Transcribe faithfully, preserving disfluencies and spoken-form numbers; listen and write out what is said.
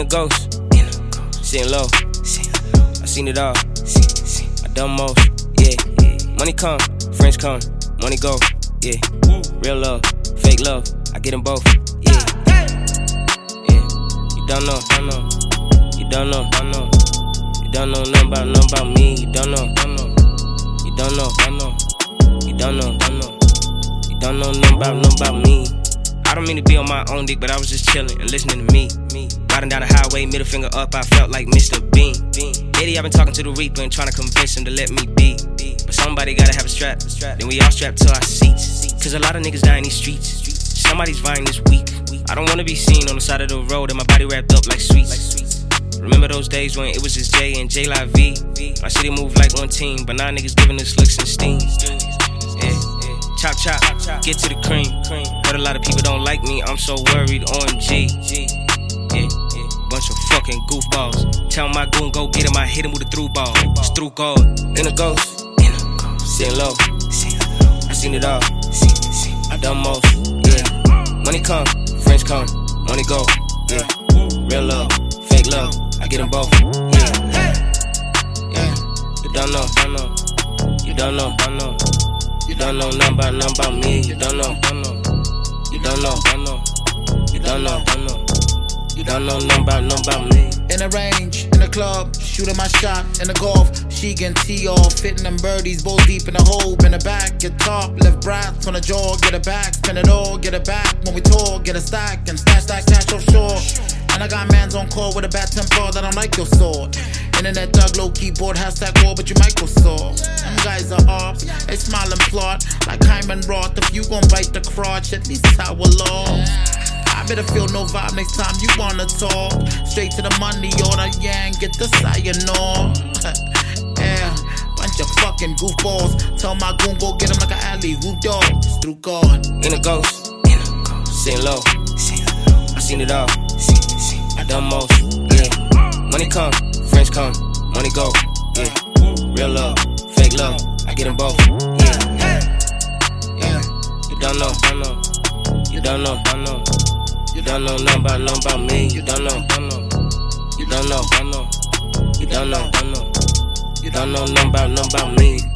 ghost, sitting low. I seen it all, I done most, yeah. Money come, friends come, money go, yeah. Real love, fake love, I get them both, yeah. Yeah, you don't know, don't know, you don't know, don't know, you don't know nothing about, nothing about me. You don't know, don't know, you don't know, don't know, you don't know, don't know, you don't know nothing about, nothing about me. I don't mean to be on my own dick, but I was just chillin' and listening to me. me. Riding down the highway, middle finger up, I felt like Mister Bean. Lately I've been talking to the Reaper and trying to convince him to let me be. But somebody gotta have a strap, then we all strapped to our seats. Cause a lot of niggas die in these streets. Somebody's vying this week. I don't wanna be seen on the side of the road and my body wrapped up like sweets. Remember those days when it was just J and J Live V? My city moved like one team, but now niggas giving us looks and steam. Yeah. Chop, chop, get to the cream. Heard a lot of people don't like me, I'm so worried, O M G. Yeah, bunch of fucking goofballs. Tell my goon go get him, I hit him with a through ball. It's through God, in a ghost, sitting low. I seen it all, I done most, yeah. Money come, friends come, money go, yeah. Real love, fake love, I get them both, yeah. Yeah, you don't know, don't know, you don't know, don't know. You don't know nothing about, nothing about me. You don't know, don't know. You don't know, don't know. You don't know, don't know. You don't know nothing about, nothing about me. In the range, in the club, shooting my shot in the golf. She can tee off, fitting them birdies, bowl deep in the hole, in the back, get top, left breath on the jaw, get it back, spin it all, get it back. When we talk, get a stack and stash, stack, stash offshore. And I got mans on call with a bad temper that don't like your sword. Internet dog, low keyboard, hashtag war, but you Microsoft. Them guys are ops, they smile and plot like Hyman Roth. If you gon' bite the crotch, at least towel off. I better feel no vibe next time you wanna talk. Straight to the money order, yeah, and get the sayonara. Yeah, bunch of fucking goofballs. Tell my goon go get him like an alley-oop dog. It's through God. In a ghost, sitting low. I seen it all, I done most, yeah. Money come, friends come, money go, yeah. Real love, fake love, I get them both, yeah. Yeah, you don't know, don't know, you don't know, don't know. You don't know nothing about, nothing about me. You don't know, don't know, you don't know, don't know, you don't know, don't know, you don't know nothing about, nothing about me.